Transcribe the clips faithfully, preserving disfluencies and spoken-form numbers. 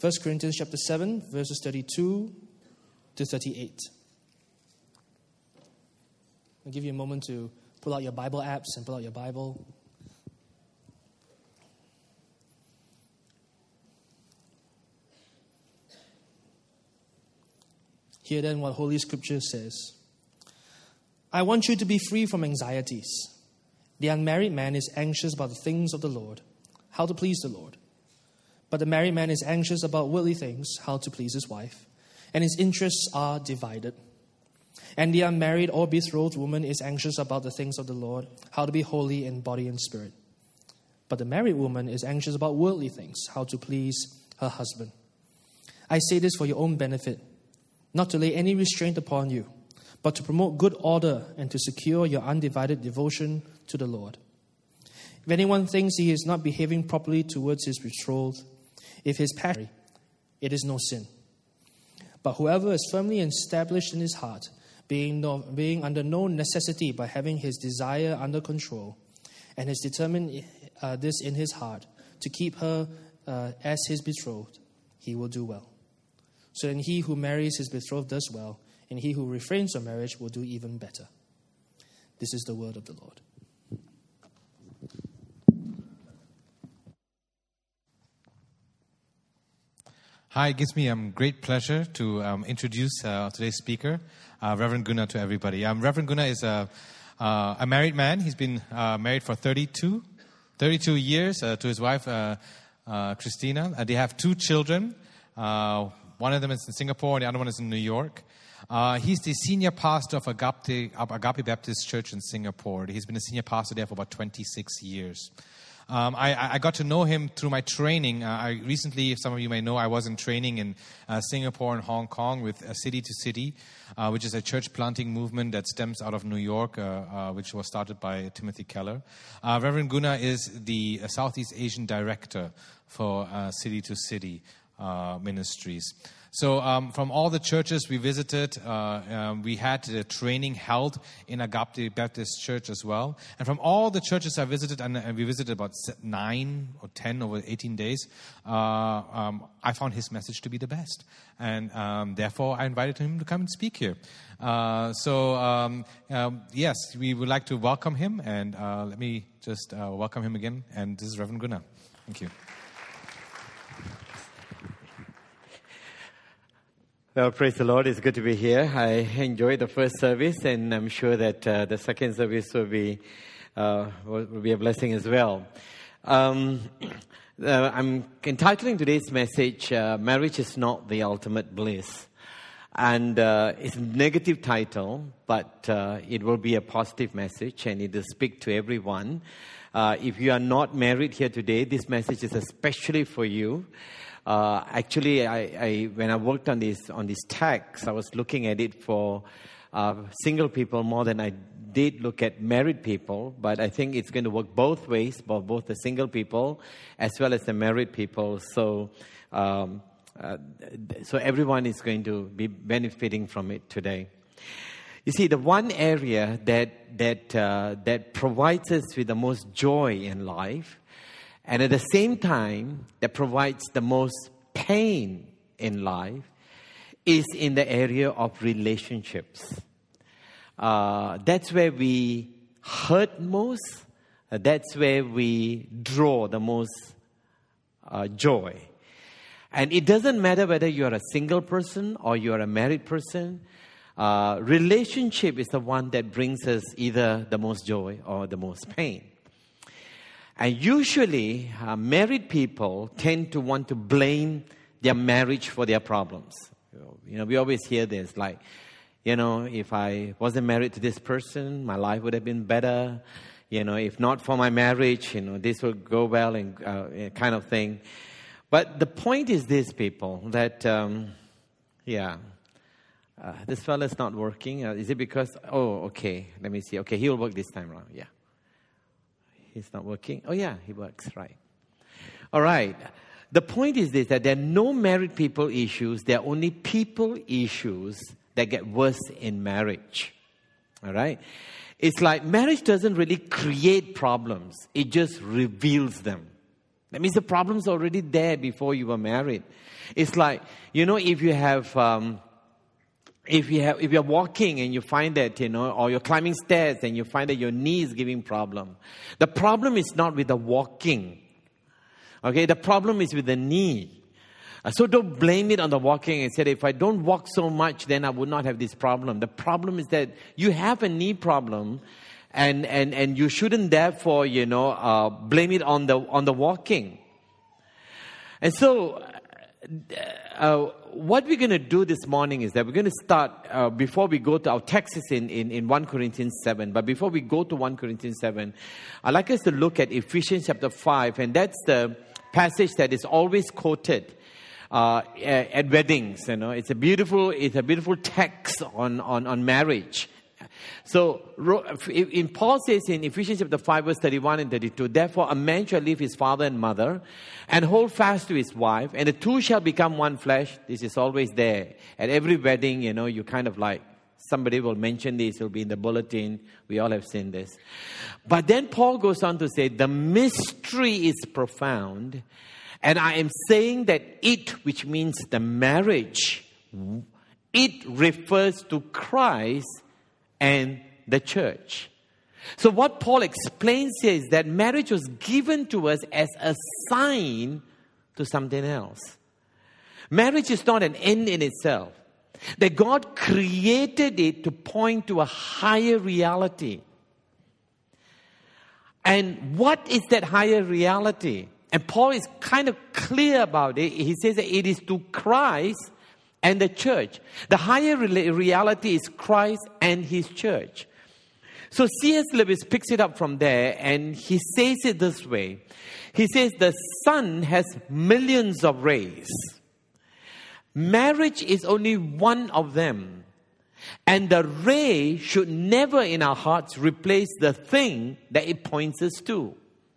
First Corinthians chapter seven, verses thirty-two to thirty-eight. I'll give you a moment to pull out your Bible apps and pull out your Bible. Hear then what Holy Scripture says. I want you to be free from anxieties. The unmarried man is anxious about the things of the Lord, how to please the Lord. But the married man is anxious about worldly things, how to please his wife, and his interests are divided. And the unmarried or betrothed woman is anxious about the things of the Lord, how to be holy in body and spirit. But the married woman is anxious about worldly things, how to please her husband. I say this for your own benefit, not to lay any restraint upon you, but to promote good order and to secure your undivided devotion to the Lord. If anyone thinks he is not behaving properly towards his betrothed, if his passion, it is no sin. But whoever is firmly established in his heart, being, no, being under no necessity by having his desire under control, and has determined uh, this in his heart, to keep her uh, as his betrothed, he will do well. So then he who marries his betrothed does well, and he who refrains from marriage will do even better. This is the word of the Lord. Hi, it gives me um, great pleasure to um, introduce uh, today's speaker, uh, Reverend Gunnar, to everybody. Um, Reverend Gunnar is a, uh, a married man. He's been uh, married for thirty-two, thirty-two years uh, to his wife, uh, uh, Christina. Uh, they have two children. Uh, one of them is in Singapore and the other one is in New York. Uh, he's the senior pastor of Agape, Agape Baptist Church in Singapore. He's been a senior pastor there for about twenty-six years. Um, I, I got to know him through my training. Uh, I recently, if some of you may know, I was in training in uh, Singapore and Hong Kong with uh, City to City, uh, which is a church planting movement that stems out of New York, uh, uh, which was started by Timothy Keller. Uh, Reverend Gunnar is the uh, Southeast Asian director for uh, City to City uh, Ministries. So um, from all the churches we visited, uh, um, we had the training held in Agape Baptist Church as well. And from all the churches I visited, and, and we visited about nine or ten over eighteen days, uh, um, I found his message to be the best. And um, therefore, I invited him to come and speak here. Uh, so, um, um, yes, we would like to welcome him. And uh, let me just uh, welcome him again. And this is Reverend Gunnar. Thank you. Well, praise the Lord. It's good to be here. I enjoyed the first service, and I'm sure that uh, the second service will be uh, will, will be a blessing as well. Um, uh, I'm entitling today's message, uh, Marriage is Not the Ultimate Bliss. And uh, it's a negative title, but uh, it will be a positive message, and it will speak to everyone. Uh, if you are not married here today, this message is especially for you. Uh, actually, I, I, when I worked on this on this text, I was looking at it for uh, single people more than I did look at married people. But I think it's going to work both ways, for both the single people as well as the married people. So, um, uh, so everyone is going to be benefiting from it today. You see, the one area that that uh, that provides us with the most joy in life, and at the same time, that provides the most pain in life, is in the area of relationships. Uh, that's where we hurt most. Uh, that's where we draw the most uh, joy. And it doesn't matter whether you're a single person or you're a married person. Uh, relationship is the one that brings us either the most joy or the most pain. And usually, uh, married people tend to want to blame their marriage for their problems. You know, we always hear this, like, you know, if I wasn't married to this person, my life would have been better. You know, if not for my marriage, you know, this would go well, and uh, kind of thing. But the point is this, people, that, um, yeah, uh, this fella's not working. Uh, is it because, oh, okay, let me see. Okay, he'll work this time around, yeah. He's not working. Oh, yeah, he works, right. All right. The point is this, that there are no married people issues. There are only people issues that get worse in marriage. All right. It's like marriage doesn't really create problems. It just reveals them. That means the problem's already there before you were married. It's like, you know, if you have... Um, If you have, if you're walking and you find that, you know, or you're climbing stairs and you find that your knee is giving problem. The problem is not with the walking. Okay, the problem is with the knee. Uh, so don't blame it on the walking and say, if I don't walk so much, then I would not have this problem. The problem is that you have a knee problem, and and and you shouldn't therefore, you know, uh, blame it on the on the walking. And so. Uh, what we're going to do this morning is that we're going to start, uh, before we go to our text is in, in, in First Corinthians seven, but before we go to First Corinthians seven, I'd like us to look at Ephesians chapter five, and that's the passage that is always quoted uh, at, at weddings. You know, it's a beautiful, it's a beautiful text on, on, on marriage. So, in Paul says in Ephesians chapter five, verse thirty-one and thirty-two, therefore a man shall leave his father and mother and hold fast to his wife, and the two shall become one flesh. This is always there. At every wedding, you know, you kind of like, somebody will mention this, it'll be in the bulletin. We all have seen this. But then Paul goes on to say, the mystery is profound, and I am saying that it, which means the marriage, it refers to Christ and the church. So what Paul explains here is that marriage was given to us as a sign to something else. Marriage is not an end in itself. That God created it to point to a higher reality. And what is that higher reality? And Paul is kind of clear about it. He says that it is to Christ and the church. The higher reality is Christ and His church. So C S Lewis picks it up from there, and he says it this way. He says the sun has millions of rays. Marriage is only one of them. And the ray should never in our hearts replace the thing that it points us to.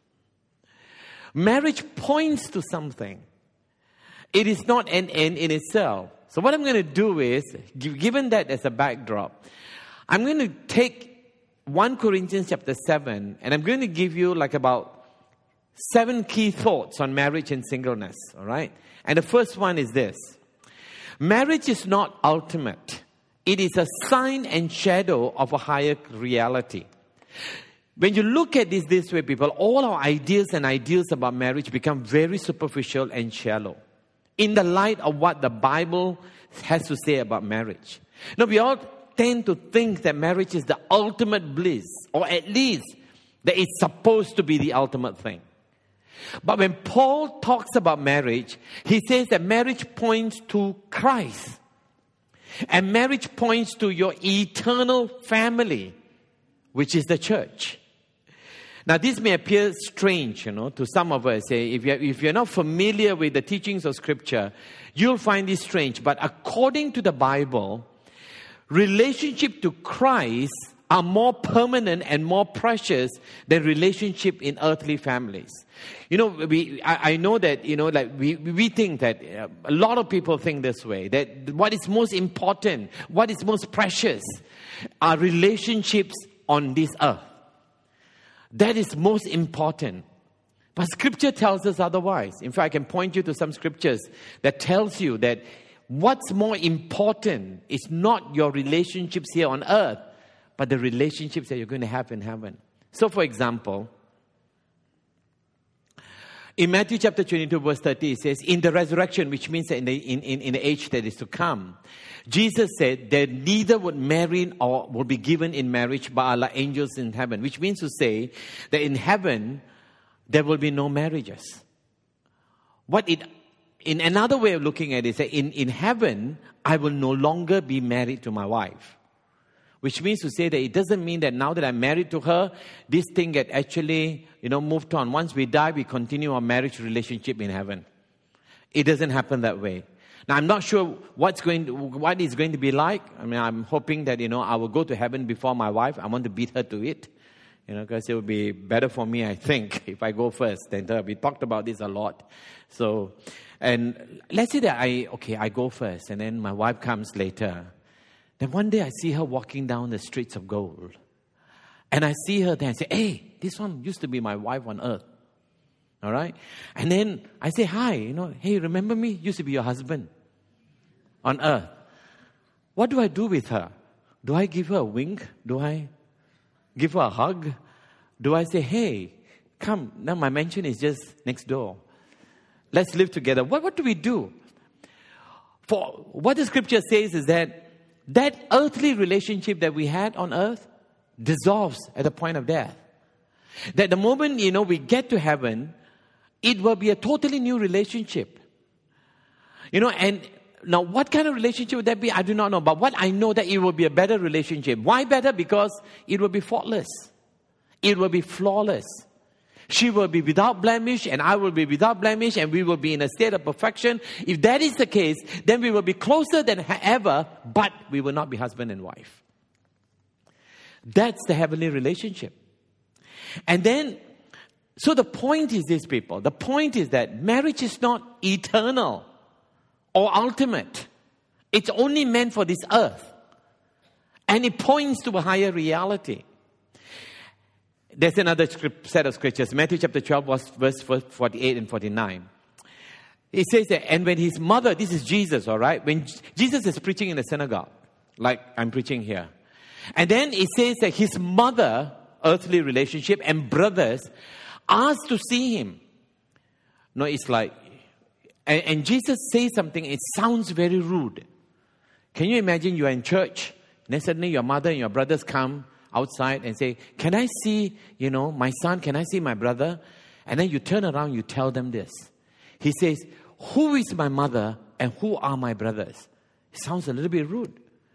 Marriage points to something. It is not an end in itself. So what I'm going to do is, given that as a backdrop, I'm going to take First Corinthians chapter seven, and I'm going to give you like about seven key thoughts on marriage and singleness, all right? And the first one is this. Marriage is not ultimate. It is a sign and shadow of a higher reality. When you look at this this way, people, all our ideas and ideals about marriage become very superficial and shallow in the light of what the Bible has to say about marriage. Now, we all tend to think that marriage is the ultimate bliss, or at least that it's supposed to be the ultimate thing. But when Paul talks about marriage, he says that marriage points to Christ. And marriage points to your eternal family, which is the church. Now, this may appear strange, you know, to some of us. If you're, if you're not familiar with the teachings of Scripture, you'll find this strange. But according to the Bible, relationship to Christ are more permanent and more precious than relationship in earthly families. You know, we, I, I know that, you know, like we, we think that uh, a lot of people think this way, that what is most important, what is most precious are relationships on this earth. That is most important. But Scripture tells us otherwise. In fact, I can point you to some scriptures that tells you that what's more important is not your relationships here on earth, but the relationships that you're going to have in heaven. So, for example, in Matthew chapter twenty-two, verse thirty, it says, in the resurrection, which means that in the, in, in, in the age that is to come, Jesus said that neither would marry or will be given in marriage but are like angels in heaven, which means to say that in heaven, there will be no marriages. What it, in another way of looking at it, is that in, in heaven, I will no longer be married to my wife. Which means to say that it doesn't mean that now that I'm married to her, this thing get actually, you know, moved on. Once we die, we continue our marriage relationship in heaven. It doesn't happen that way. Now, I'm not sure what's going to, what it's going to be like. I mean, I'm hoping that, you know, I will go to heaven before my wife. I want to beat her to it. You know, because it would be better for me, I think, if I go first than her. We talked about this a lot. So, and let's say that I, okay, I go first, and then my wife comes later. Then one day I see her walking down the streets of gold. And I see her there and say, hey, this one used to be my wife on earth. All right? And then I say, hi, you know, hey, remember me? Used to be your husband on earth. What do I do with her? Do I give her a wink? Do I give her a hug? Do I say, hey, come, now my mansion is just next door. Let's live together. What, what do we do? For what the scripture says is that that earthly relationship that we had on earth dissolves at the point of death. That the moment, you know, we get to heaven, it will be a totally new relationship. You know, and now what kind of relationship would that be? I do not know. But what I know that it will be a better relationship. Why better? Because it will be faultless. It will be flawless. She will be without blemish and I will be without blemish and we will be in a state of perfection. If that is the case, then we will be closer than ever, but we will not be husband and wife. That's the heavenly relationship. And then, so the point is this, people. The point is that marriage is not eternal or ultimate. It's only meant for this earth. And it points to a higher reality. There's another script, set of scriptures. Matthew chapter twelve, verse forty-eight and forty-nine. It says that, and when his mother, this is Jesus, all right? When Jesus is preaching in the synagogue, like I'm preaching here. And then it says that his mother, earthly relationship, and brothers asked to see him. No, it's like, and, and Jesus says something, it sounds very rude. Can you imagine you are in church, and then suddenly your mother and your brothers come outside and say, can I see, you know, my son, can I see my brother? And then you turn around, you tell them this. He says, who is my mother and who are my brothers? It sounds a little bit rude.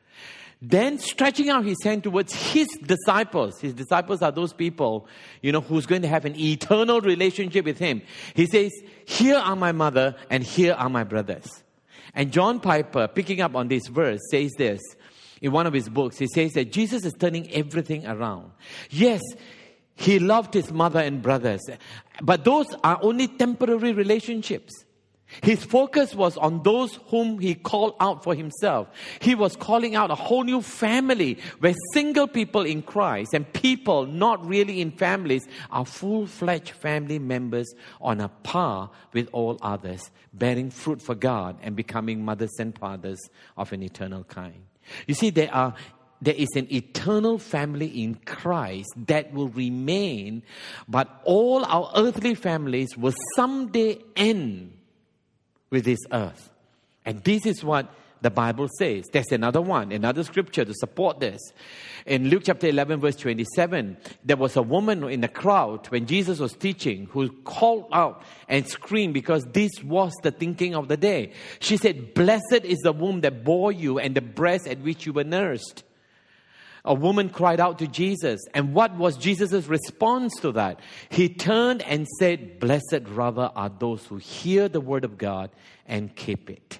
Then stretching out his hand towards his disciples. His disciples are those people, you know, who's going to have an eternal relationship with him. He says, here are my mother and here are my brothers. And John Piper, picking up on this verse, says this. In one of his books, he says that Jesus is turning everything around. Yes, he loved his mother and brothers, but those are only temporary relationships. His focus was on those whom he called out for himself. He was calling out a whole new family where single people in Christ and people not really in families are full-fledged family members on a par with all others, bearing fruit for God and becoming mothers and fathers of an eternal kind. You see, there are there is an eternal family in Christ that will remain, but all our earthly families will someday end with this earth. And this is what the Bible says. There's another one, another scripture to support this. In Luke chapter eleven, verse twenty-seven, there was a woman in the crowd when Jesus was teaching who called out and screamed because this was the thinking of the day. She said, blessed is the womb that bore you and the breast at which you were nursed. A woman cried out to Jesus. And what was Jesus' response to that? He turned and said, blessed rather are those who hear the word of God and keep it.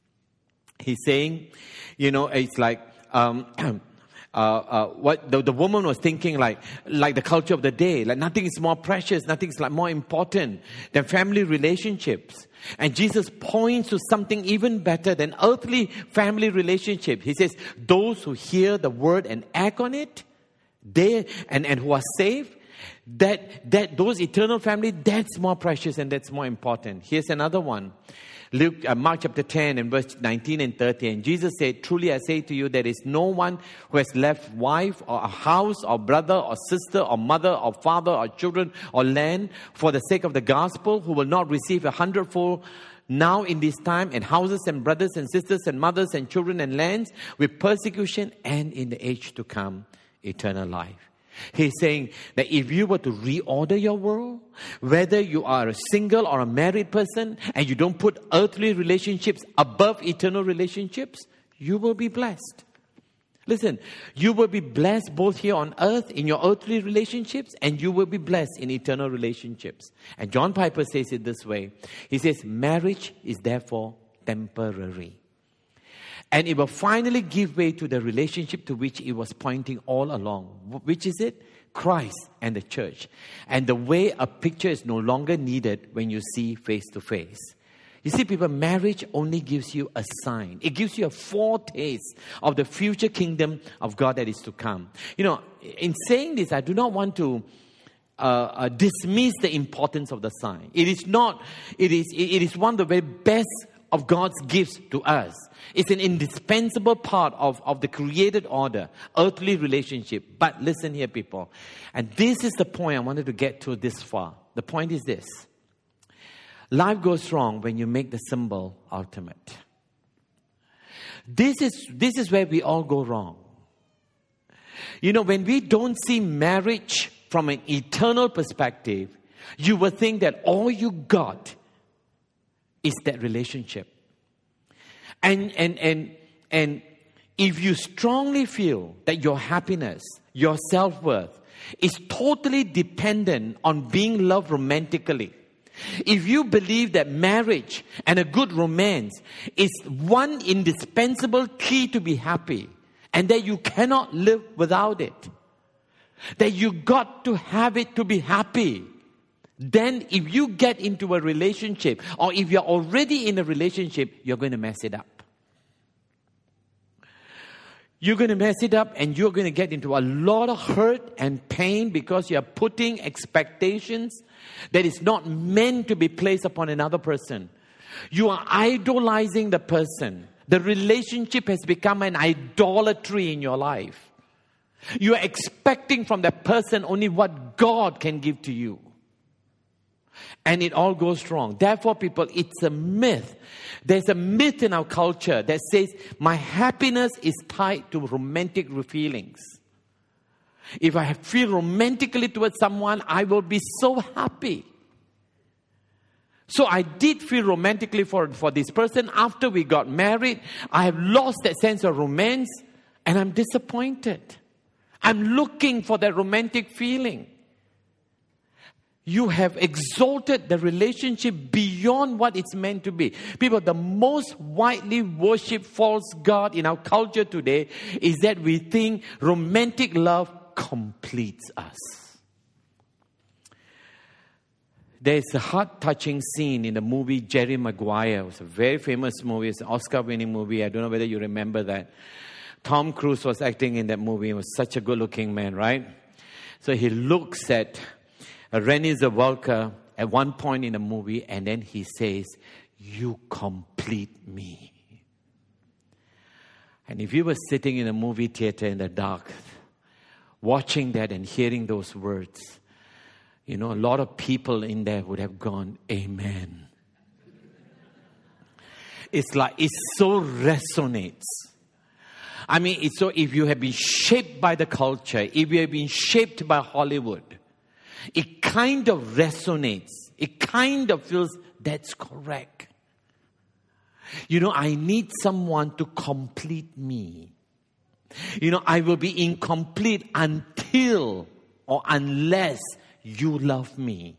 He's saying, you know, it's like, um, uh, uh, what the, the woman was thinking like, like the culture of the day, like nothing is more precious, nothing is like more important than family relationships. And Jesus points to something even better than earthly family relationship. He says, those who hear the word and act on it, they and, and who are saved, that that those eternal family, that's more precious and that's more important. Here's another one. Luke, uh, Mark chapter ten and verse nineteen and thirty. And Jesus said, truly I say to you, there is no one who has left wife or a house or brother or sister or mother or father or children or land for the sake of the gospel who will not receive a hundredfold now in this time, and houses and brothers and sisters and mothers and children and lands with persecution, and in the age to come, eternal life. He's saying that if you were to reorder your world, whether you are a single or a married person, and you don't put earthly relationships above eternal relationships, you will be blessed. Listen, you will be blessed both here on earth in your earthly relationships, and you will be blessed in eternal relationships. And John Piper says it this way. He says, marriage is therefore temporary. And it will finally give way to the relationship to which it was pointing all along. Which is it? Christ and the church. And the way a picture is no longer needed when you see face to face. You see, people, marriage only gives you a sign. It gives you a foretaste of the future kingdom of God that is to come. You know, in saying this, I do not want to uh, uh, dismiss the importance of the sign. It is not, it is, it is one of the very best of God's gifts to us. It's an indispensable part of, of the created order, earthly relationship. But listen here, people. And this is the point I wanted to get to this far. The point is this. Life goes wrong when you make the symbol ultimate. This is, this is where we all go wrong. You know, when we don't see marriage from an eternal perspective, you will think that all you got is that relationship. And, and, and, and if you strongly feel that your happiness, your self-worth is totally dependent on being loved romantically, if you believe that marriage and a good romance is one indispensable key to be happy, and that you cannot live without it, that you got to have it to be happy, then if you get into a relationship, or if you're already in a relationship, you're going to mess it up. You're going to mess it up, and you're going to get into a lot of hurt and pain because you're putting expectations that is not meant to be placed upon another person. You are idolizing the person. The relationship has become an idolatry in your life. You are expecting from that person only what God can give to you. And it all goes wrong. Therefore, people, it's a myth. There's a myth in our culture that says my happiness is tied to romantic feelings. If I feel romantically towards someone, I will be so happy. So I did feel romantically for, for this person. After we got married, I have lost that sense of romance, and I'm disappointed. I'm looking for that romantic feeling. You have exalted the relationship beyond what it's meant to be. People, the most widely worshipped false god in our culture today is that we think romantic love completes us. There's a heart-touching scene in the movie Jerry Maguire. It was a very famous movie. It's an Oscar-winning movie. I don't know whether you remember that. Tom Cruise was acting in that movie. He was such a good-looking man, right? So he looks at Renée Zellweger at one point in the movie, and then he says, "You complete me." And if you were sitting in a movie theater in the dark, watching that and hearing those words, you know, a lot of people in there would have gone, "Amen." It's like, it so resonates. I mean, it's so, if you have been shaped by the culture, if you have been shaped by Hollywood, it kind of resonates. It kind of feels that's correct. You know, I need someone to complete me. You know, I will be incomplete until or unless you love me.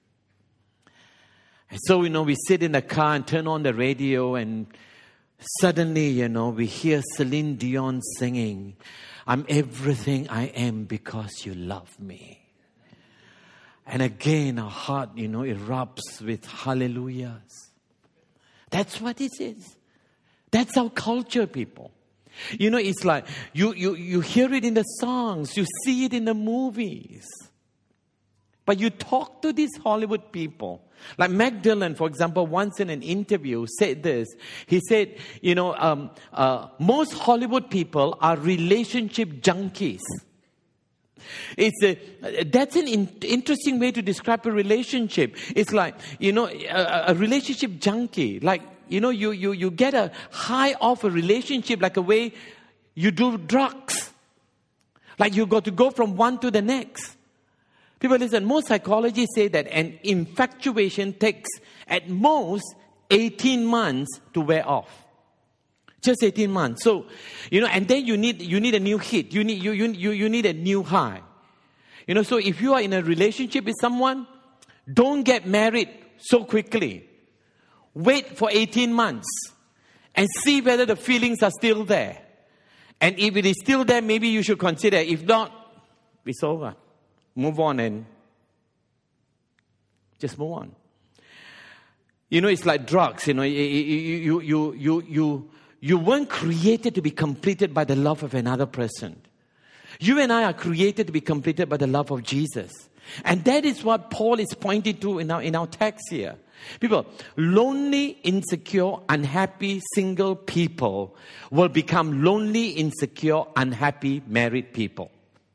And so, you know, we sit in the car and turn on the radio, and suddenly, you know, we hear Celine Dion singing, "I'm everything I am because you love me." And again, our heart, you know, erupts with hallelujahs. That's what it is. That's our culture, people. You know, it's like, you, you, you hear it in the songs, you see it in the movies. But you talk to these Hollywood people. Like Mac Dillon, for example, once in an interview said this. He said, you know, um, uh, most Hollywood people are relationship junkies. It's a, that's an in, interesting way to describe a relationship. It's like, you know, a, a relationship junkie. Like, you know, you, you, you get a high off a relationship like a way you do drugs. Like you got to go from one to the next. People, listen, most psychologists say that an infatuation takes at most eighteen months to wear off. Just eighteen months. So, you know, and then you need you need a new hit. You need you you you, you need a new high. You know, so if you are in a relationship with someone, don't get married so quickly. Wait for eighteen months and see whether the feelings are still there. And if it is still there, maybe you should consider. If not, it's over. Move on and just move on. You know, it's like drugs. You know, you you you you you you weren't created to be completed by the love of another person. You and I are created to be completed by the love of Jesus. And that is what Paul is pointing to in our, in our text here. People, lonely, insecure, unhappy, single people will become lonely, insecure, unhappy, married people.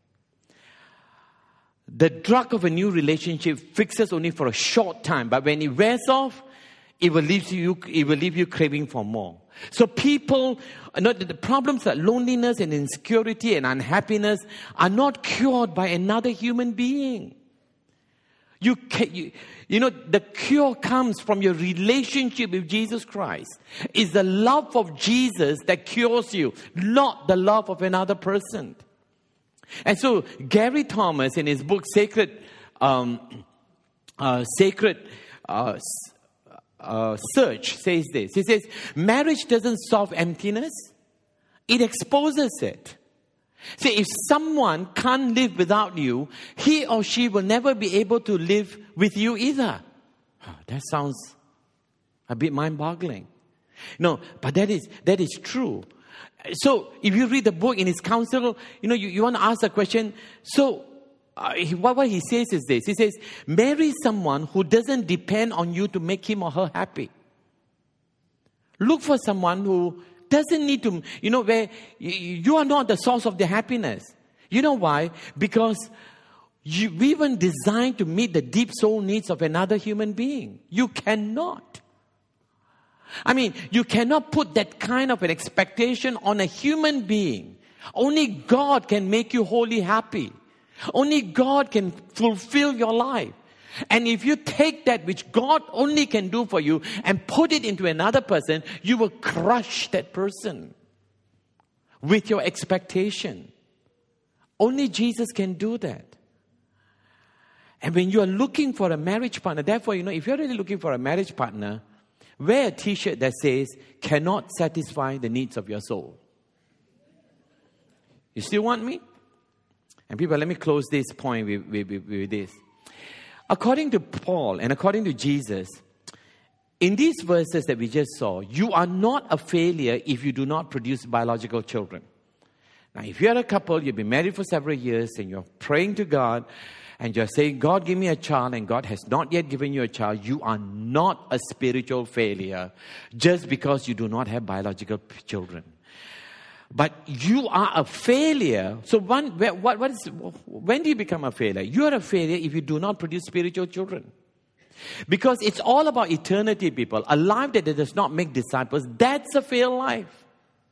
The drug of a new relationship fixes only for a short time, but when it wears off, it will leave you, it will leave you craving for more. So people, you know, the problems that loneliness and insecurity and unhappiness are not cured by another human being. You, can, you, you know, the cure comes from your relationship with Jesus Christ. It's the love of Jesus that cures you, not the love of another person. And so Gary Thomas, in his book Sacred, um, uh, Sacred uh, uh, Search, says this. He says, marriage doesn't solve emptiness; it exposes it. See, if someone can't live without you, he or she will never be able to live with you either. Oh, that sounds a bit mind-boggling. No, but that is that is true. So, if you read the book in his counsel, you know, you, you want to ask a question. So, uh, he, what, what he says is this. He says, marry someone who doesn't depend on you to make him or her happy. Look for someone who doesn't need to, you know, where you, you are not the source of their happiness. You know why? Because you, we weren't designed to meet the deep soul needs of another human being. You cannot. I mean, you cannot put that kind of an expectation on a human being. Only God can make you wholly happy. Only God can fulfill your life. And if you take that which God only can do for you and put it into another person, you will crush that person with your expectation. Only Jesus can do that. And when you are looking for a marriage partner, therefore, you know, if you're really looking for a marriage partner, wear a t-shirt that says, cannot satisfy the needs of your soul. You still want me? And people, let me close this point with, with, with, with this. According to Paul and according to Jesus, in these verses that we just saw, you are not a failure if you do not produce biological children. Now, if you're a couple, you've been married for several years and you're praying to God and you're saying, God, give me a child, and God has not yet given you a child, you are not a spiritual failure just because you do not have biological children. But you are a failure. So one, what, what is, when do you become a failure? You are a failure if you do not produce spiritual children. Because it's all about eternity, people. A life that does not make disciples, that's a failed life.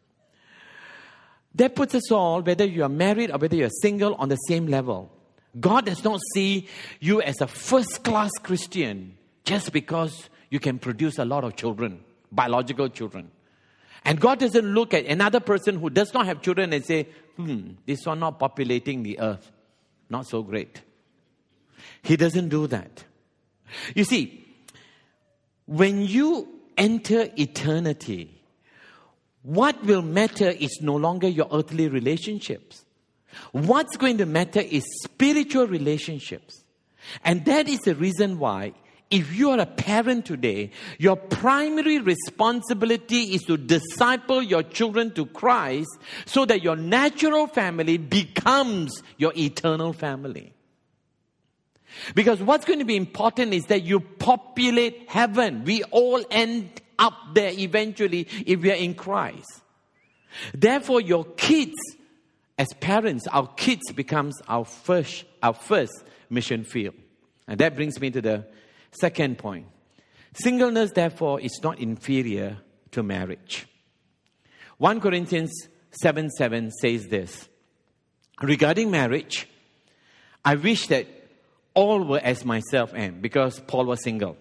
That puts us all, whether you are married or whether you are single, on the same level. God does not see you as a first-class Christian just because you can produce a lot of children, biological children. And God doesn't look at another person who does not have children and say, hmm, this one not populating the earth. Not so great. He doesn't do that. You see, when you enter eternity, what will matter is no longer your earthly relationships. What's going to matter is spiritual relationships. And that is the reason why, if you are a parent today, your primary responsibility is to disciple your children to Christ so that your natural family becomes your eternal family. Because what's going to be important is that you populate heaven. We all end up there eventually if we are in Christ. Therefore, your kids, as parents, our kids becomes our first, our first mission field. And that brings me to the second point. Singleness, therefore, is not inferior to marriage. First Corinthians seven seven says this. Regarding marriage, I wish that all were as myself am, because Paul was single.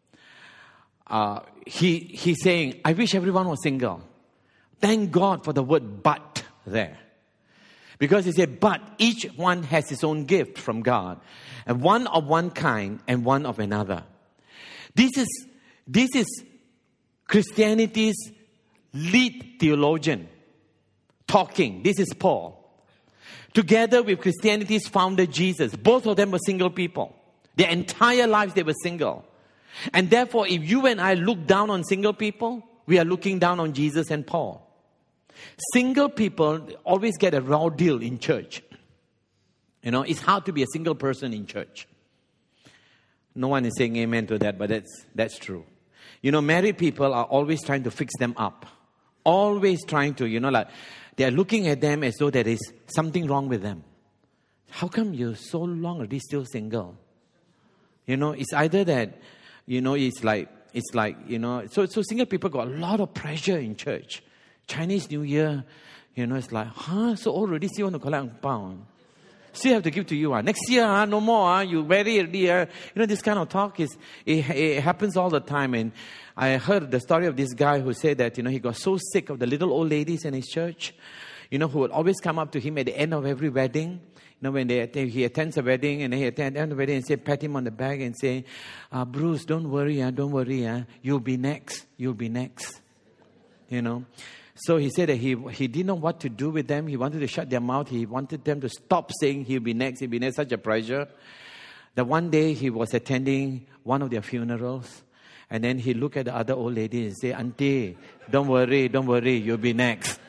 Uh, he he's saying, I wish everyone was single. Thank God for the word but there. Because he said, but each one has his own gift from God. And one of one kind and one of another. This is, this is Christianity's lead theologian talking. This is Paul. Together with Christianity's founder, Jesus. Both of them were single people. Their entire lives they were single. And therefore, if you and I look down on single people, we are looking down on Jesus and Paul. Single people always get a raw deal in church. You know, it's hard to be a single person in church. No one is saying amen to that, but that's that's true. You know, married people are always trying to fix them up. Always trying to, you know, like, they're looking at them as though there is something wrong with them. How come you're so long already still single? You know, it's either that, you know, it's like, it's like, you know, so, so single people got a lot of pressure in church. Chinese New Year, you know, it's like, huh, so already still want to collect ang pao. Still have to give to you. Uh. Next year, uh, no more. Uh, you marry already. Uh. You know, this kind of talk, is it, it happens all the time. And I heard the story of this guy who said that, you know, he got so sick of the little old ladies in his church, you know, who would always come up to him at the end of every wedding. You know, when they he attends a wedding and he attends the wedding and say, pat him on the back and say, uh, Bruce, don't worry, uh, don't worry. Uh. You'll be next. You'll be next. You know. So he said that he he didn't know what to do with them. He wanted to shut their mouth. He wanted them to stop saying he'll be next, he'll be next, such a pressure. That one day he was attending one of their funerals. And then he looked at the other old lady and said, Auntie, don't worry, don't worry, you'll be next.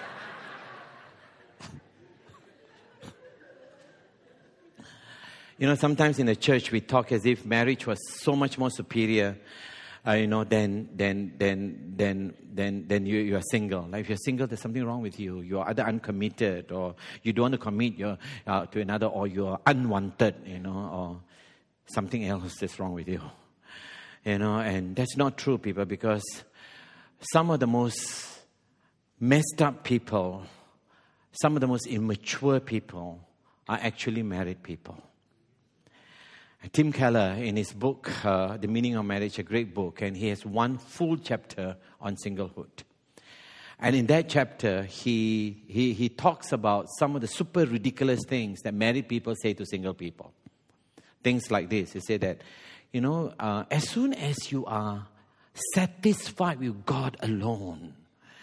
You know, sometimes in the church we talk as if marriage was so much more superior. Uh, you know, then, then, then, then, then, then you you are single. Like if you're single, there's something wrong with you. You're either uncommitted, or you don't want to commit your uh, to another, or you're unwanted. You know, or something else is wrong with you. You know, and that's not true, people, because some of the most messed up people, some of the most immature people, are actually married people. Tim Keller, in his book, uh, The Meaning of Marriage, a great book, and he has one full chapter on singlehood. And in that chapter, he, he, he talks about some of the super ridiculous things that married people say to single people. Things like this. He said that, you know, uh, as soon as you are satisfied with God alone,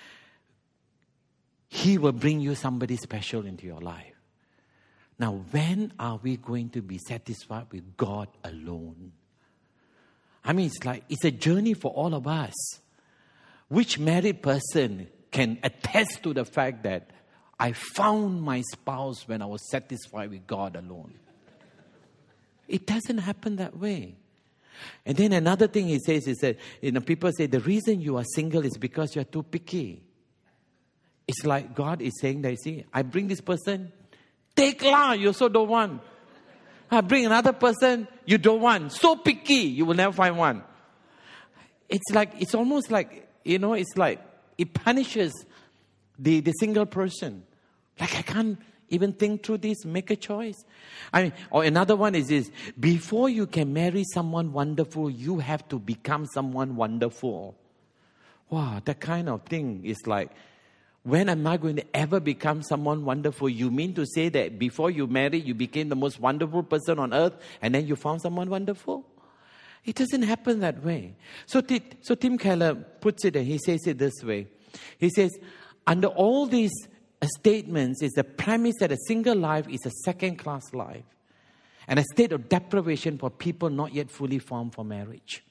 He will bring you somebody special into your life. Now, when are we going to be satisfied with God alone? I mean, it's like, it's a journey for all of us. Which married person can attest to the fact that I found my spouse when I was satisfied with God alone? It doesn't happen that way. And then another thing he says is that, you know, people say the reason you are single is because you're too picky. It's like God is saying that, you see, I bring this person, take lah, you also don't want. I bring another person, you don't want. So picky, you will never find one. It's like, it's almost like, you know, it's like, it punishes the, the single person. Like, I can't even think through this, make a choice. I mean, or another one is this, before you can marry someone wonderful, you have to become someone wonderful. Wow, that kind of thing is like, when am I going to ever become someone wonderful? You mean to say that before you married, you became the most wonderful person on earth, and then you found someone wonderful? It doesn't happen that way. So, t- so Tim Keller puts it, and he says it this way. He says, under all these statements is the premise that a single life is a second-class life and a state of deprivation for people not yet fully formed for marriage.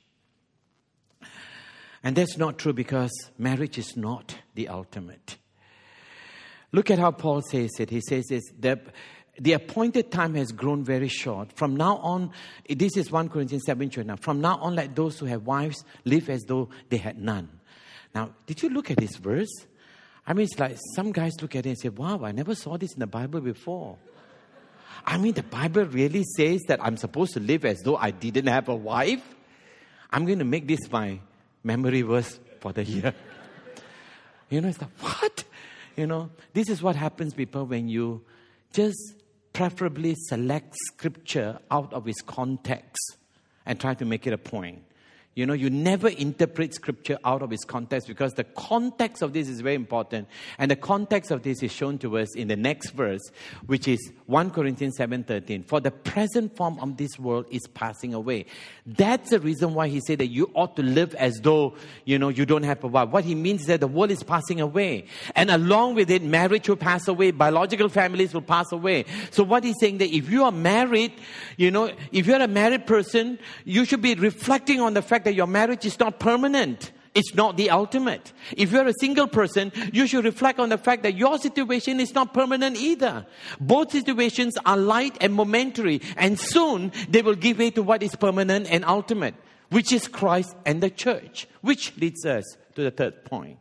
And that's not true, because marriage is not the ultimate. Look at how Paul says it. He says this, the, the appointed time has grown very short. From now on, this is First Corinthians seven twenty. From now on, let those who have wives live as though they had none. Now, did you look at this verse? I mean, it's like some guys look at it and say, wow, I never saw this in the Bible before. I mean, the Bible really says that I'm supposed to live as though I didn't have a wife? I'm going to make this my memory verse for the year. You know, it's like, what? You know, this is what happens, people, when you just preferably select scripture out of its context and try to make it a point. You know, you never interpret scripture out of its context, because the context of this is very important. And the context of this is shown to us in the next verse, which is First Corinthians seven thirteen. For the present form of this world is passing away. That's the reason why he said that you ought to live as though, you know, you don't have a wife. What he means is that the world is passing away. And along with it, marriage will pass away. Biological families will pass away. So what he's saying that if you are married, you know, if you're a married person, you should be reflecting on the fact that your marriage is not permanent. It's not the ultimate. If you're a single person, you should reflect on the fact that your situation is not permanent either. Both situations are light and momentary, and soon they will give way to what is permanent and ultimate, which is Christ and the church. Which leads us to the third point,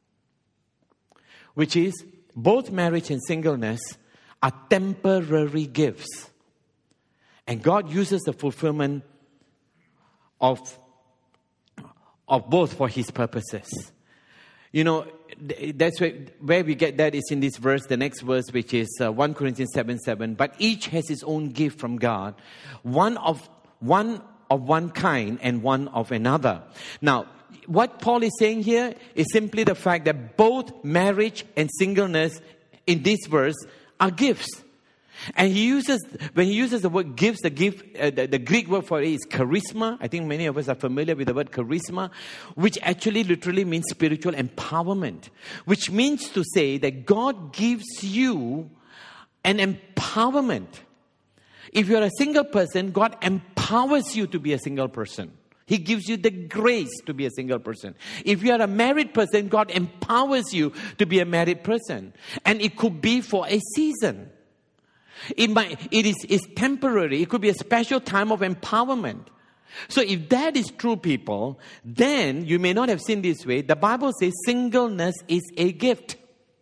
which is both marriage and singleness are temporary gifts. And God uses the fulfillment of of both for His purposes. You know, that's where, where we get that is in this verse, the next verse, which is uh, First Corinthians seven seven. But each has his own gift from God, one of one of one kind and one of another. Now, what Paul is saying here is simply the fact that both marriage and singleness in this verse are gifts. And he uses, when he uses the word gifts, the gift, uh, the, the Greek word for it is charisma. I think many of us are familiar with the word charisma, which actually literally means spiritual empowerment, which means to say that God gives you an empowerment. If you're a single person, God empowers you to be a single person. He gives you the grace to be a single person. If you are a married person, God empowers you to be a married person. And it could be for a season. It might, it is it's temporary. It could be a special time of empowerment. So if that is true, people, then you may not have seen this way. The Bible says singleness is a gift.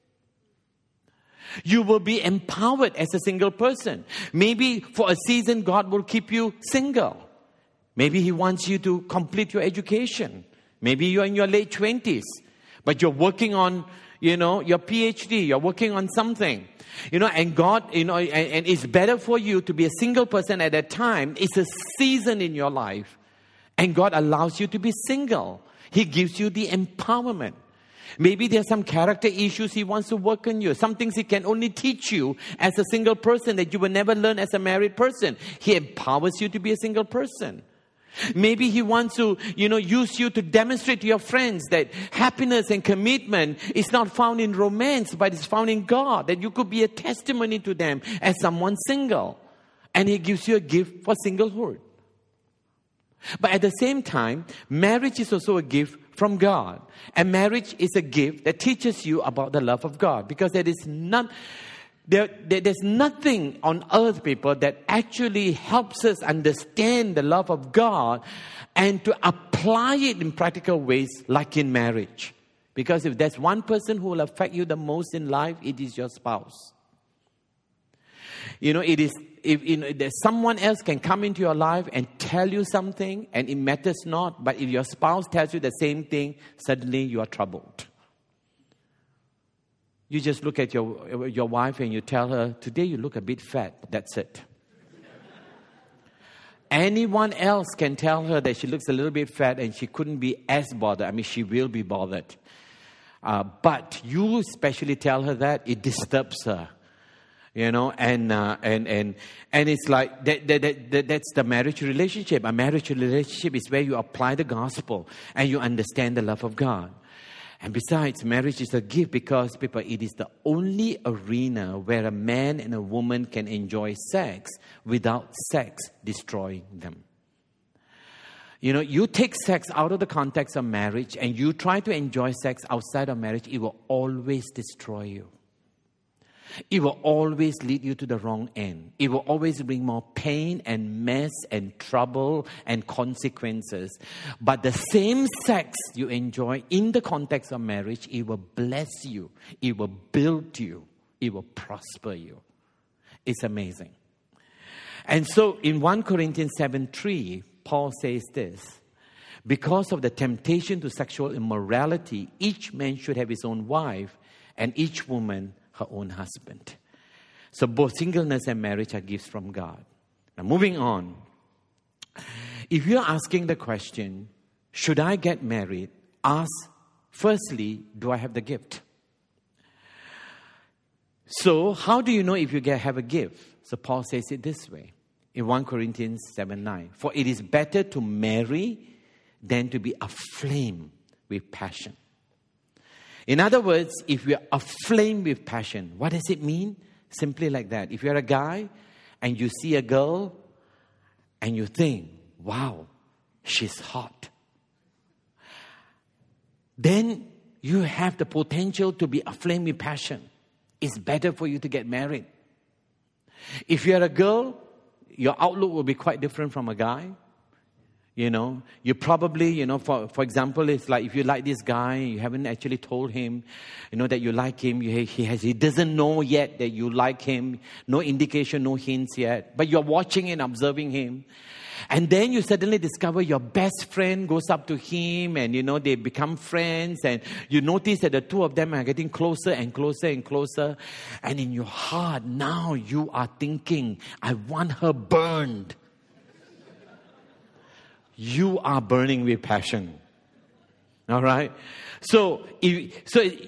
You will be empowered as a single person. Maybe for a season, God will keep you single. Maybe He wants you to complete your education. Maybe you're in your late twenties, but you're working on, you know, your P H D. You're working on something. You know, and God, you know, and, and it's better for you to be a single person at that time. It's a season in your life. And God allows you to be single. He gives you the empowerment. Maybe there are some character issues He wants to work on you. Some things He can only teach you as a single person that you will never learn as a married person. He empowers you to be a single person. Maybe He wants to, you know, use you to demonstrate to your friends that happiness and commitment is not found in romance, but it's found in God. That you could be a testimony to them as someone single. And He gives you a gift for singlehood. But at the same time, marriage is also a gift from God. And marriage is a gift that teaches you about the love of God. Because there is none... There, there, there's nothing on earth, people, that actually helps us understand the love of God and to apply it in practical ways like in marriage. Because if there's one person who will affect you the most in life, it is your spouse. You know, it is, if you know, there's someone else can come into your life and tell you something and it matters not. But if your spouse tells you the same thing, suddenly you are troubled. You just look at your your wife and you tell her, today you look a bit fat. That's it. Anyone else can tell her that she looks a little bit fat and she couldn't be as bothered. I mean, she will be bothered. Uh, but you especially tell her that, it disturbs her. You know, and uh, and and and it's like that, that, that, that's the marriage relationship. A marriage relationship is where you apply the gospel and you understand the love of God. And besides, marriage is a gift because, people, it is the only arena where a man and a woman can enjoy sex without sex destroying them. You know, you take sex out of the context of marriage and you try to enjoy sex outside of marriage, it will always destroy you. It will always lead you to the wrong end. It will always bring more pain and mess and trouble and consequences. But the same sex you enjoy in the context of marriage, it will bless you. It will build you. It will prosper you. It's amazing. And so in First Corinthians seven three, Paul says this. Because of the temptation to sexual immorality, each man should have his own wife and each woman her own husband. So both singleness and marriage are gifts from God. Now moving on. If you're asking the question, should I get married? Ask, firstly, do I have the gift? So how do you know if you get, have a gift? So Paul says it this way. In First Corinthians seven nine. For it is better to marry than to be aflame with passion. In other words, if you're aflame with passion, what does it mean? Simply like that. If you're a guy and you see a girl and you think, wow, she's hot. then you have the potential to be aflame with passion. It's better for you to get married. If you're a girl, your outlook will be quite different from a guy. You know, you probably, you know, for, for example, it's like if you like this guy, you haven't actually told him, you know, that you like him. You, he has, he doesn't know yet that you like him. No indication, no hints yet. But you're watching and observing him. And then you suddenly discover your best friend goes up to him and, you know, they become friends. And you notice that the two of them are getting closer and closer and closer. And in your heart, now you are thinking, I want her burned. You are burning with passion. All right? So, if, so if,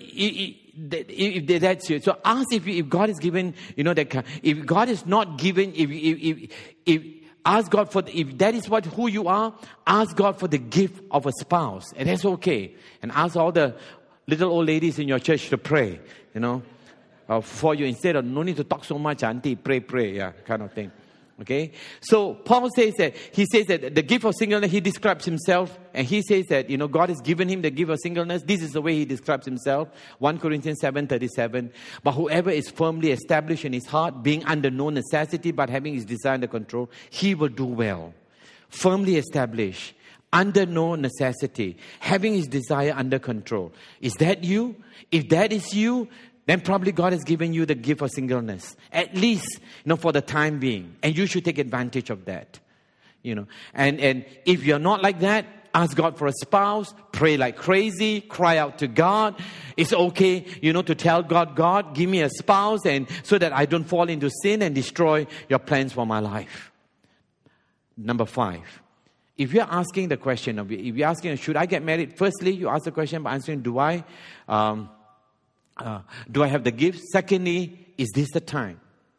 if, if that's you. So ask if, if God is given, you know, that if God is not given, if, if, if, if ask God for, if that is what, who you are, ask God for the gift of a spouse. And that's okay. And ask all the little old ladies in your church to pray, you know, uh, for you instead of, no need to talk so much, auntie, pray, pray, yeah, kind of thing. Okay, so Paul says that, he says that the gift of singleness, he describes himself, and he says that, you know, God has given him the gift of singleness. This is the way he describes himself. First Corinthians seven thirty-seven. But whoever is firmly established in his heart, being under no necessity, but having his desire under control, he will do well. Firmly established, under no necessity, having his desire under control. Is that you? If that is you, then probably God has given you the gift of singleness. At least, you know, for the time being. And you should take advantage of that. You know. And, and if you're not like that, ask God for a spouse. Pray like crazy. Cry out to God. It's okay, you know, to tell God, God, give me a spouse, and so that I don't fall into sin and destroy your plans for my life. Number five. If you're asking the question, of, if you're asking, should I get married? Firstly, you ask the question by answering, do I... Um, Uh, do I have the gift? Secondly, is this the time?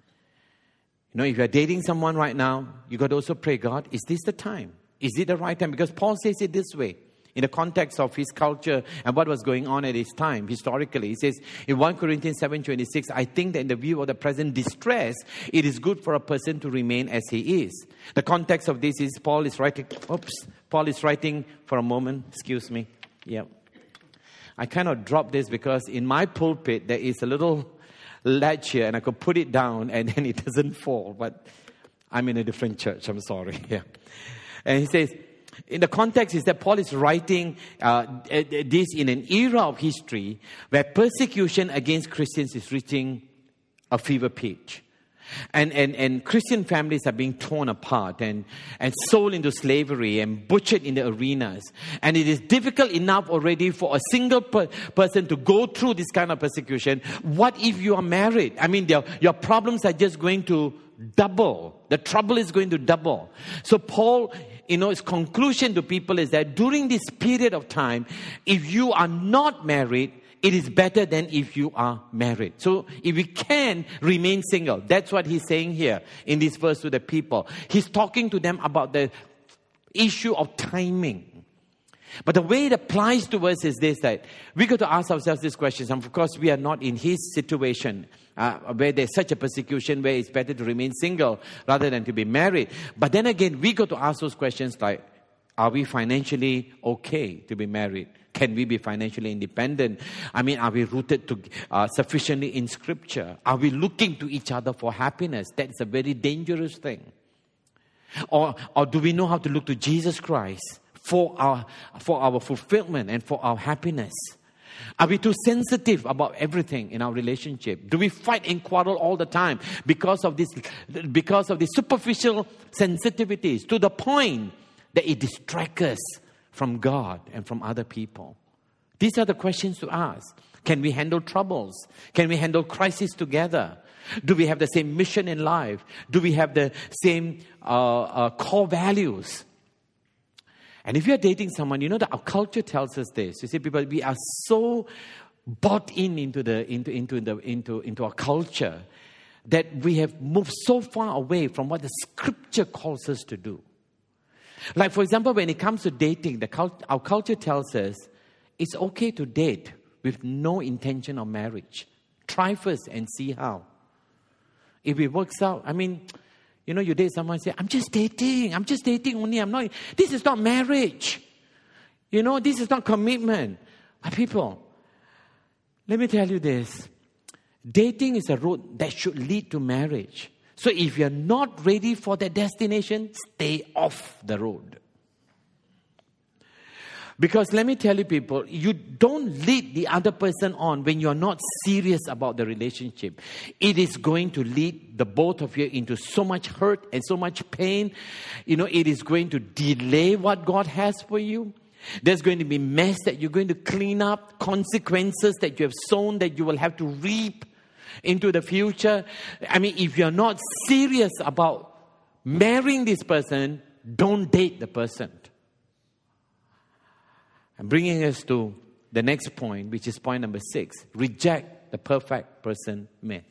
You know, if you're dating someone right now, you got to also pray, God, is this the time? Is it the right time? Because Paul says it this way, in the context of his culture and what was going on at his time, historically. He says in First Corinthians seven twenty-six, I think that in the view of the present distress, it is good for a person to remain as he is. The context of this is Paul is writing, oops, Paul is writing for a moment, excuse me, yeah. I cannot drop this because in my pulpit there is a little ledge here and I could put it down and then it doesn't fall. But I'm in a different church. I'm sorry. Yeah. And he says, in the context is that Paul is writing uh, this in an era of history where persecution against Christians is reaching a fever pitch. And, and, and Christian families are being torn apart and, and sold into slavery and butchered in the arenas. And it is difficult enough already for a single per- person to go through this kind of persecution. What if you are married? I mean, your, your problems are just going to double. The trouble is going to double. So Paul, you know, his conclusion to people is that during this period of time, if you are not married, it is better than if you are married. So if we can remain single, that's what he's saying here in this verse to the people. He's talking to them about the issue of timing. But the way it applies to us is this, that we got to ask ourselves these questions. And of course, we are not in his situation uh, where there's such a persecution where it's better to remain single rather than to be married. But then again, we got to ask those questions like, are we financially okay to be married? Can we be financially independent? I mean, are we rooted to uh, sufficiently in Scripture? Are we looking to each other for happiness? That's a very dangerous thing. Or, or do we know how to look to Jesus Christ for our for our fulfillment and for our happiness? Are we too sensitive about everything in our relationship? Do we fight and quarrel all the time because of this? Because of the superficial sensitivities to the point that it distracts us from God and from other people? These are the questions to ask. Can we handle troubles? Can we handle crises together? Do we have the same mission in life? Do we have the same uh, uh, core values? And if you're dating someone, you know that our culture tells us this. You see, people, we are so bought in into the into into the into into our culture that we have moved so far away from what the Scripture calls us to do. Like, for example, when it comes to dating, the cult, our culture tells us it's okay to date with no intention of marriage. Try first and see how. If it works out, I mean, you know, you date someone and say, I'm just dating. I'm just dating only. I'm not, this is not marriage. You know, this is not commitment. But people, let me tell you this. Dating is a road that should lead to marriage. So if you're not ready for that destination, stay off the road. Because let me tell you people, you don't lead the other person on when you're not serious about the relationship. It is going to lead the both of you into so much hurt and so much pain. You know, it is going to delay what God has for you. There's going to be mess that you're going to clean up, consequences that you have sown that you will have to reap into the future. I mean, if you're not serious about marrying this person, don't date the person. I'm bringing us to the next point, which is point number six. Reject the perfect person myth.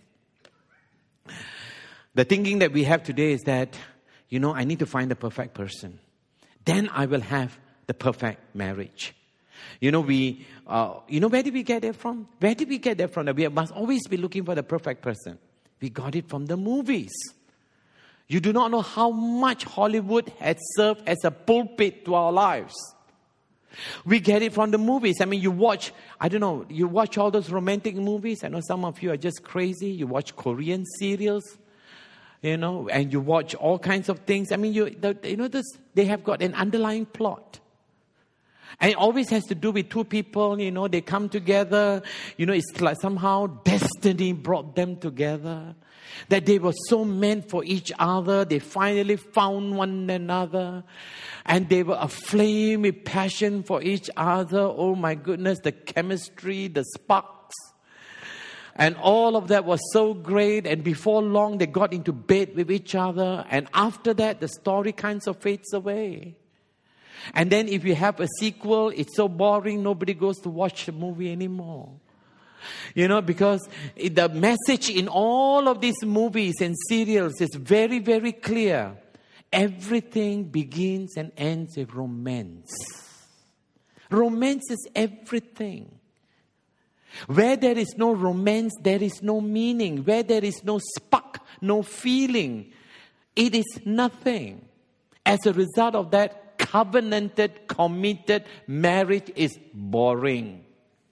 The thinking that we have today is that, you know, I need to find the perfect person. Then I will have the perfect marriage. You know, we, uh, you know, where did we get that from? Where did we get that from? That we must always be looking for the perfect person. We got it from the movies. You do not know how much Hollywood has served as a pulpit to our lives. We get it from the movies. I mean, you watch, I don't know, you watch all those romantic movies. I know some of you are just crazy. You watch Korean serials, you know, and you watch all kinds of things. I mean, you, the, you know, this, they have got an underlying plot. And it always has to do with two people, you know, they come together. You know, it's like somehow destiny brought them together. That they were so meant for each other. They finally found one another. And they were aflame with passion for each other. Oh my goodness, the chemistry, the sparks. And all of that was so great. And before long, they got into bed with each other. And after that, the story kind of fades away. And then if you have a sequel, it's so boring, nobody goes to watch the movie anymore. You know, because the message in all of these movies and serials is very, very clear. Everything begins and ends with romance. Romance is everything. Where there is no romance, there is no meaning. Where there is no spark, no feeling, it is nothing. As a result of that, covenanted, committed marriage is boring.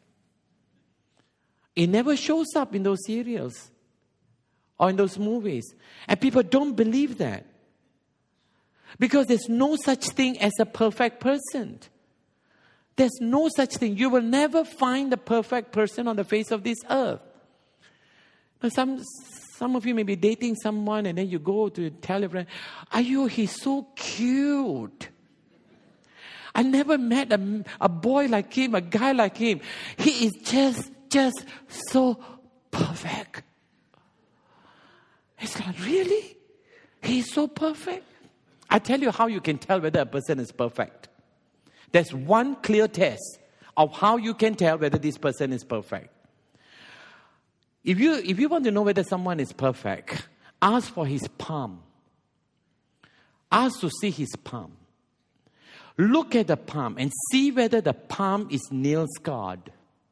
It never shows up in those serials or in those movies. And people don't believe that. Because there's no such thing as a perfect person. There's no such thing. You will never find the perfect person on the face of this earth. Now some, some of you may be dating someone and then you go to tell your friend, "Are you, he's so cute. I never met a, a boy like him, a guy like him. He is just, just so perfect." It's like, really? He's so perfect? I tell you how you can tell whether a person is perfect. There's one clear test of how you can tell whether this person is perfect. If you, if you want to know whether someone is perfect, ask for his palm. Ask to see his palm. Look at the palm and see whether the palm is nail scarred.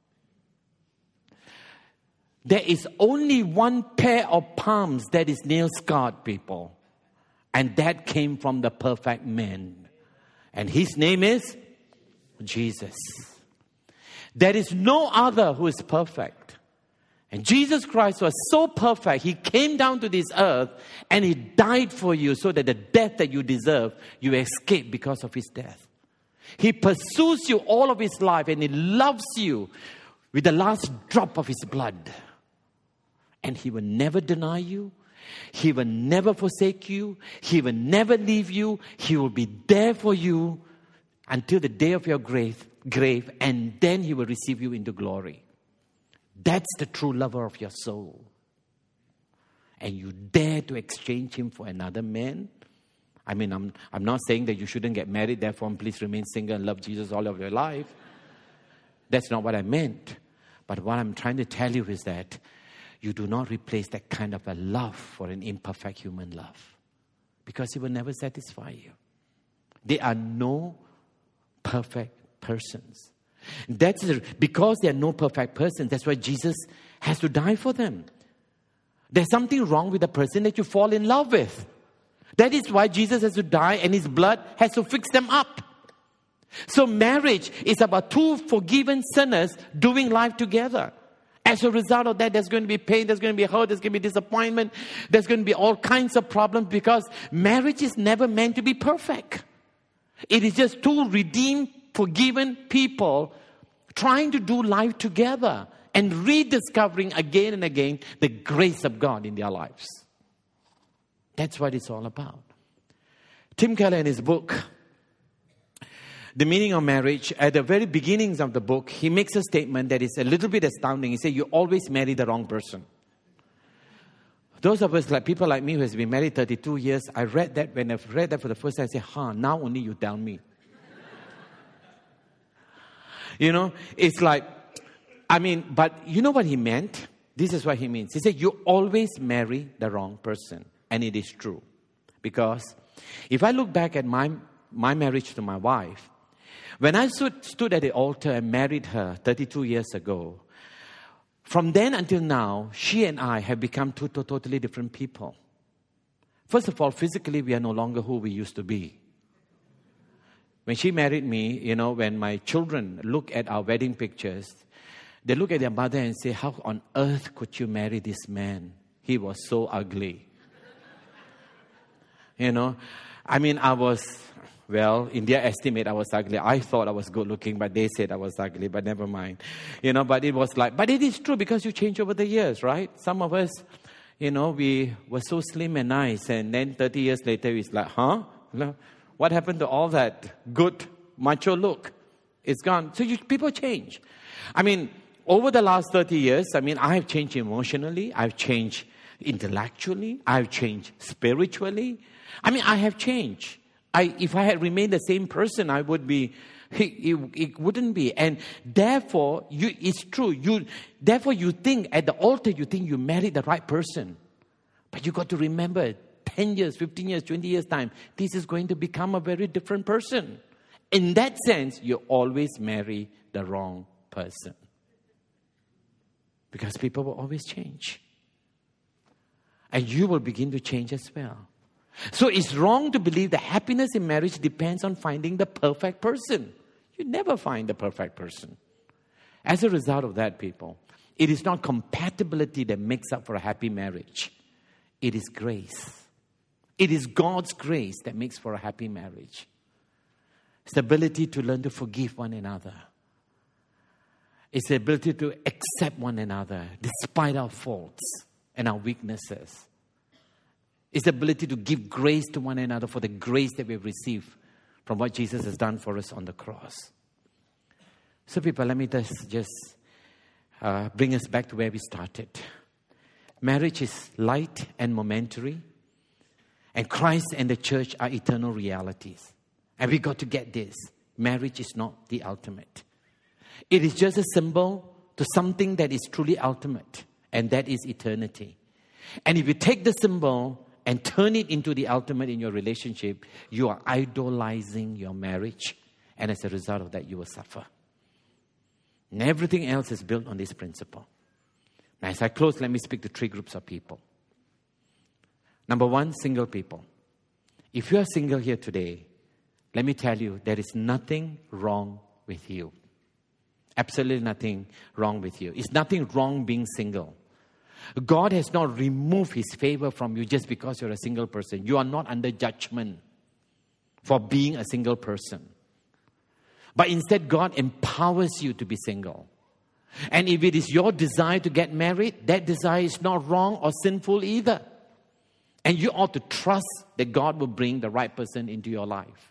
There is only one pair of palms that is nail scarred, people. And that came from the perfect man. And his name is Jesus. There is no other who is perfect. And Jesus Christ was so perfect, He came down to this earth and He died for you so that the death that you deserve, you escape because of His death. He pursues you all of His life and He loves you with the last drop of His blood. And He will never deny you. He will never forsake you. He will never leave you. He will be there for you until the day of your grave, grave, and then He will receive you into glory. That's the true lover of your soul. And you dare to exchange him for another man? I mean, I'm, I'm not saying that you shouldn't get married, therefore please remain single and love Jesus all of your life. That's not what I meant. But what I'm trying to tell you is that you do not replace that kind of a love for an imperfect human love. Because it will never satisfy you. There are no perfect persons. That's because there are no perfect persons. That's why Jesus has to die for them. There's something wrong with the person that you fall in love with. That is why Jesus has to die and His blood has to fix them up. So marriage is about two forgiven sinners doing life together. As a result of that, there's going to be pain, there's going to be hurt, there's going to be disappointment, there's going to be all kinds of problems, because marriage is never meant to be perfect. It is just two redeemed, forgiven people trying to do life together and rediscovering again and again the grace of God in their lives. That's what it's all about. Tim Keller, in his book, The Meaning of Marriage, at the very beginnings of the book, he makes a statement that is a little bit astounding. He says, you always marry the wrong person. Those of us, like people like me who has been married thirty-two years, I read that, when I read that for the first time, I said, huh, now only you tell me. You know, it's like, I mean, but you know what he meant? This is what he means. He said, you always marry the wrong person. And it is true. Because if I look back at my, my marriage to my wife, when I stood, stood at the altar and married her thirty-two years ago, from then until now, she and I have become two totally different people. First of all, physically, we are no longer who we used to be. When she married me, you know, when my children look at our wedding pictures, they look at their mother and say, how on earth could you marry this man? He was so ugly. You know, I mean, I was... Well, in their estimate, I was ugly. I thought I was good looking, but they said I was ugly, but never mind. You know, but it was like, but it is true because you change over the years, right? Some of us, you know, we were so slim and nice, and then thirty years later, it's like, huh? What happened to all that good macho look? It's gone. So you, people change. I mean, over the last thirty years, I mean, I have changed emotionally. I've changed intellectually. I've changed spiritually. I mean, I have changed. I, if I had remained the same person, I would be, it, it, it wouldn't be. And therefore, you, it's true. You, therefore, you think at the altar, you think you married the right person. But you got to remember, ten years, fifteen years, twenty years time, this is going to become a very different person. In that sense, you always marry the wrong person. Because people will always change. And you will begin to change as well. So it's wrong to believe that happiness in marriage depends on finding the perfect person. You never find the perfect person. As a result of that, people, it is not compatibility that makes up for a happy marriage. It is grace. It is God's grace that makes for a happy marriage. It's the ability to learn to forgive one another. It's the ability to accept one another despite our faults and our weaknesses. It's the ability to give grace to one another for the grace that we've received from what Jesus has done for us on the cross. So people, let me just, just uh, bring us back to where we started. Marriage is light and momentary. And Christ and the church are eternal realities. And we got to get this. Marriage is not the ultimate. It is just a symbol to something that is truly ultimate. And that is eternity. And if you take the symbol and turn it into the ultimate in your relationship, you are idolizing your marriage. And as a result of that, you will suffer. And everything else is built on this principle. Now, as I close, let me speak to three groups of people. Number one, single people. If you are single here today, let me tell you, there is nothing wrong with you. Absolutely nothing wrong with you. It's nothing wrong being single. God has not removed His favor from you just because you're a single person. You are not under judgment for being a single person. But instead, God empowers you to be single. And if it is your desire to get married, that desire is not wrong or sinful either. And you ought to trust that God will bring the right person into your life.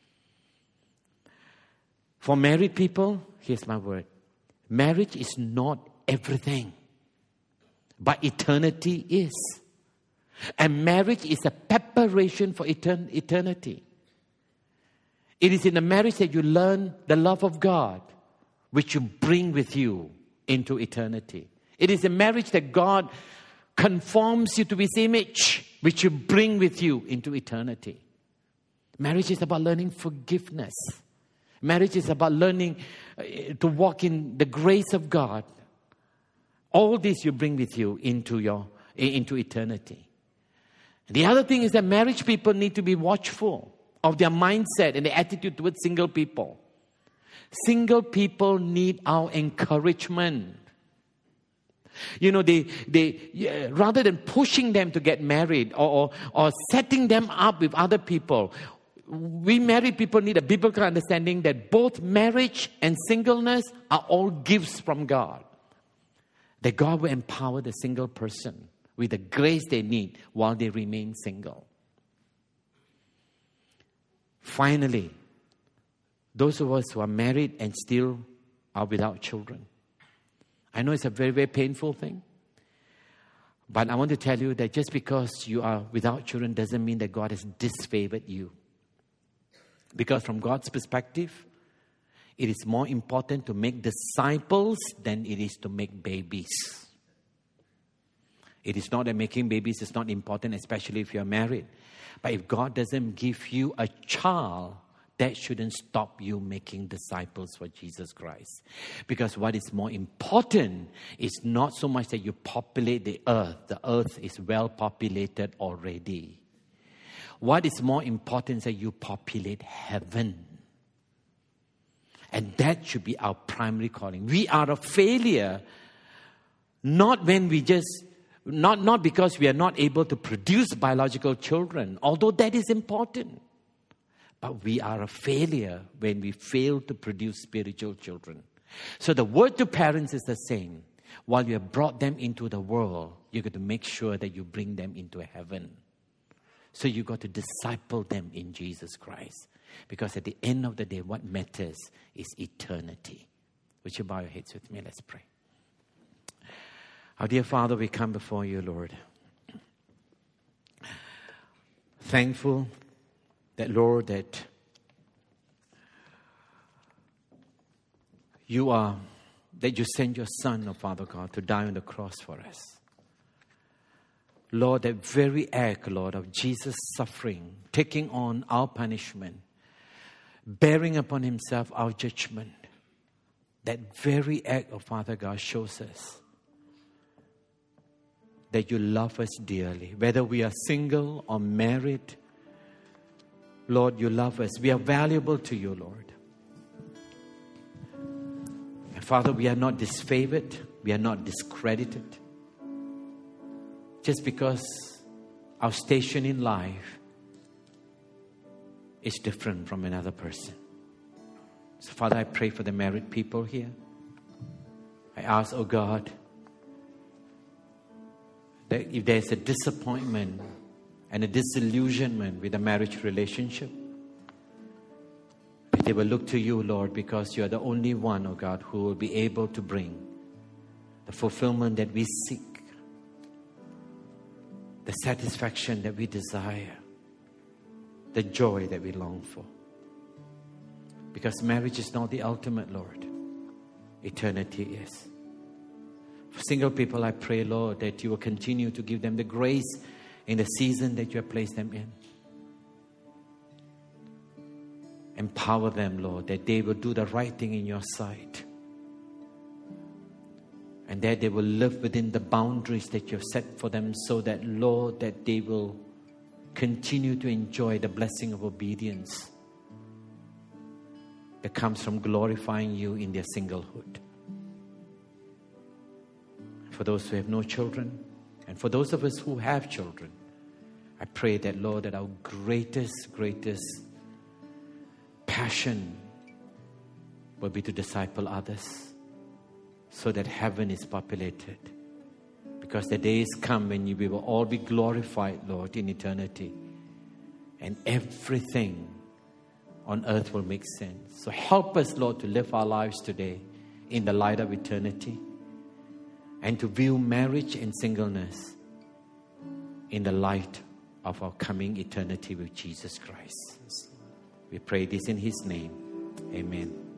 For married people, here's my word. Marriage is not everything. But eternity is. And marriage is a preparation for etern- eternity. It is in a marriage that you learn the love of God, which you bring with you into eternity. It is a marriage that God conforms you to His image, which you bring with you into eternity. Marriage is about learning forgiveness. Marriage is about learning to walk in the grace of God. All this you bring with you into your into eternity. The other thing is that marriage people need to be watchful of their mindset and their attitude towards single people. Single people need our encouragement. You know, they, they yeah, rather than pushing them to get married or, or, or setting them up with other people, we married people need a biblical understanding that both marriage and singleness are all gifts from God. That God will empower the single person with the grace they need while they remain single. Finally, those of us who are married and still are without children. I know it's a very, very painful thing. But I want to tell you that just because you are without children doesn't mean that God has disfavored you. Because from God's perspective, it is more important to make disciples than it is to make babies. It is not that making babies is not important, especially if you are married. But if God doesn't give you a child, that shouldn't stop you making disciples for Jesus Christ. Because what is more important is not so much that you populate the earth. The earth is well populated already. What is more important is that you populate heaven. And that should be our primary calling. We are a failure, not when we just, not, not because we are not able to produce biological children, although that is important. But we are a failure when we fail to produce spiritual children. So the word to parents is the same. While you have brought them into the world, you've got to make sure that you bring them into heaven. So you've got to disciple them in Jesus Christ. Because at the end of the day, what matters is eternity. Would you bow your heads with me? Let's pray. Our dear Father, we come before you, Lord. Thankful that, Lord, that you are, that you sent your Son, oh Father God, to die on the cross for us. Lord, that very act, Lord, of Jesus suffering, taking on our punishment, bearing upon himself our judgment, that very act of Father God shows us that you love us dearly. Whether we are single or married, Lord, you love us. We are valuable to you, Lord. And Father, we are not disfavored. We are not discredited. Just because our station in life is different from another person. So Father, I pray for the married people here. I ask, oh God, that if there's a disappointment and a disillusionment with a marriage relationship, they will look to you, Lord, because you are the only one, oh God, who will be able to bring the fulfillment that we seek, the satisfaction that we desire, the joy that we long for. Because marriage is not the ultimate, Lord. Eternity is. For single people, I pray, Lord, that you will continue to give them the grace in the season that you have placed them in. Empower them, Lord, that they will do the right thing in your sight. And that they will live within the boundaries that you have set for them, so that, Lord, that they will continue to enjoy the blessing of obedience that comes from glorifying you in their singlehood. For those who have no children, and for those of us who have children, I pray that, Lord, that our greatest, greatest passion will be to disciple others, so that heaven is populated. Because the days come when we will all be glorified, Lord, in eternity. And everything on earth will make sense. So help us, Lord, to live our lives today in the light of eternity. And to view marriage and singleness in the light of our coming eternity with Jesus Christ. We pray this in His name. Amen.